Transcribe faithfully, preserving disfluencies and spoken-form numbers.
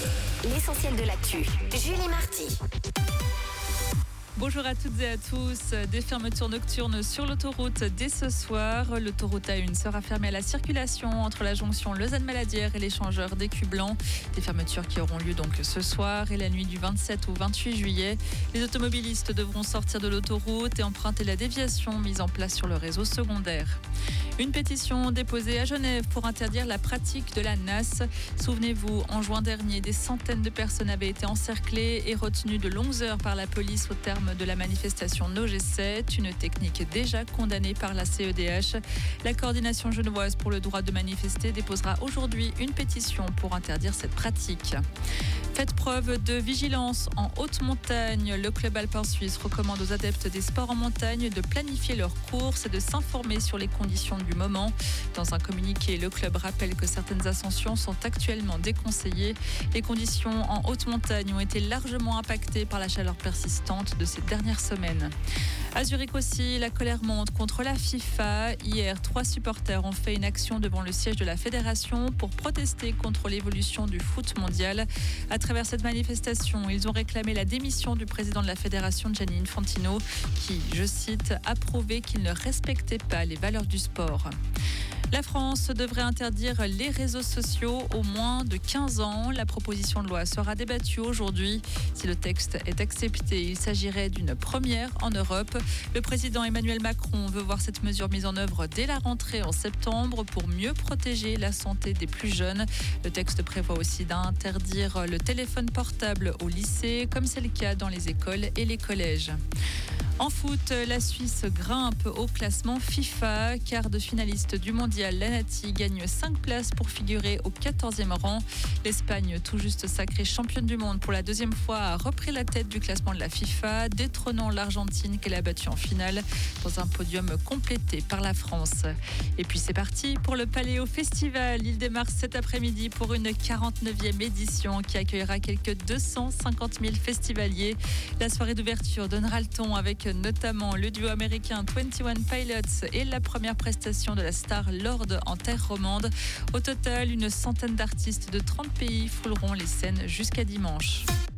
L'essentiel de l'actu. Julie Marty. Bonjour à toutes et à tous. Des fermetures nocturnes sur l'autoroute dès ce soir. L'autoroute A un sera fermée à la circulation entre la jonction Lausanne-Maladière et l'échangeur d'Écu Blanc. Des fermetures qui auront lieu donc ce soir et la nuit du vingt-sept au vingt-huit juillet. Les automobilistes devront sortir de l'autoroute et emprunter la déviation mise en place sur le réseau secondaire. Une pétition déposée à Genève pour interdire la pratique de la nasse. Souvenez-vous, en juin dernier, des centaines de personnes avaient été encerclées et retenues de longues heures par la police au terme de la manifestation No G sept, une technique déjà condamnée par la C E D H. La coordination genevoise pour le droit de manifester déposera aujourd'hui une pétition pour interdire cette pratique. Faites preuve de vigilance en haute montagne. Le club alpin suisse recommande aux adeptes des sports en montagne de planifier leurs courses et de s'informer sur les conditions du moment. Dans un communiqué, le club rappelle que certaines ascensions sont actuellement déconseillées. Les conditions en haute montagne ont été largement impactées par la chaleur persistante de ces dernières semaines. À Zurich aussi, la colère monte contre la FIFA. Hier, trois supporters ont fait une action devant le siège de la fédération pour protester contre l'évolution du foot mondial. À travers cette manifestation, ils ont réclamé la démission du président de la fédération, Gianni Infantino, qui, je cite, a prouvé qu'il ne respectait pas les valeurs du sport. La France devrait interdire les réseaux sociaux aux moins de quinze ans. La proposition de loi sera débattue aujourd'hui. Si le texte est accepté, il s'agirait d'une première en Europe. Le président Emmanuel Macron veut voir cette mesure mise en œuvre dès la rentrée en septembre pour mieux protéger la santé des plus jeunes. Le texte prévoit aussi d'interdire le téléphone portable au lycée, comme c'est le cas dans les écoles et les collèges. En foot, la Suisse grimpe au classement FIFA. Quart de finaliste du mondial, l'Anati gagne cinq places pour figurer au quatorzième rang. L'Espagne, tout juste sacrée championne du monde pour la deuxième fois, a repris la tête du classement de la FIFA, détrônant l'Argentine qu'elle a battue en finale dans un podium complété par la France. Et puis c'est parti pour le Paléo Festival. Il démarre cet après-midi pour une quarante-neuvième édition qui accueillera quelques deux cent cinquante mille festivaliers. La soirée d'ouverture donnera le ton avec notamment le duo américain vingt et un Pilots et la première prestation de la star Lorde en terre romande. Au total, une centaine d'artistes de trente pays fouleront les scènes jusqu'à dimanche.